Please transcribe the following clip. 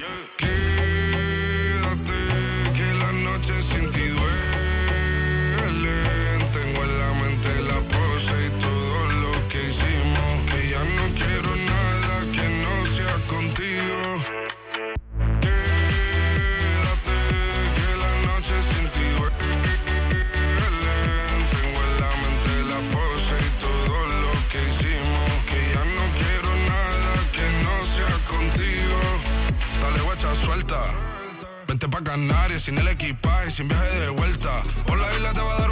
Quédate, que la noche sin ti duelen. Tengo en la mente la pose y todo lo que hicimos. Que ya no quiero nada que no sea contigo. Quédate, que la noche sin ti duelen. Tengo en la mente la pose y todo lo que hicimos. Que ya no quiero nada que no sea contigo. Dale, guacha, suelta. Vente pa' Canarias sin el equipaje, sin viaje de vuelta. Por la isla te va a dar